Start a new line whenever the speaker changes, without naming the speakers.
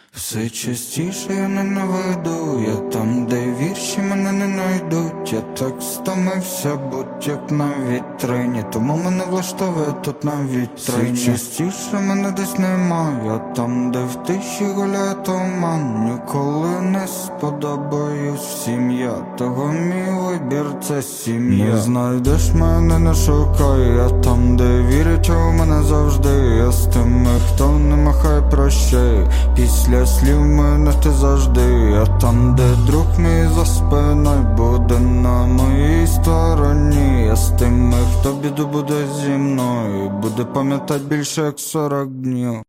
Все частіше я ненавиду, я там, де вірші мене не найдуть. Я так стомився, будь як на вітрині, тому мене влаштовує тут на вітрині. Все частіше мене десь нема, я там, де в тиші гуляє туман. Ніколи не сподобаюсь всім я, того мій вибір це сім'я. Не знайдеш мене, не шукай, я там, де вірять у мене завжди. Я з тими, хто не махає прощай, після слів мене ти завжди. Я там, де друг мій за спиною буде на моїй стороні. Я з тими, хто біду буде зі мною, буде пам'ятать більше як 40 днів.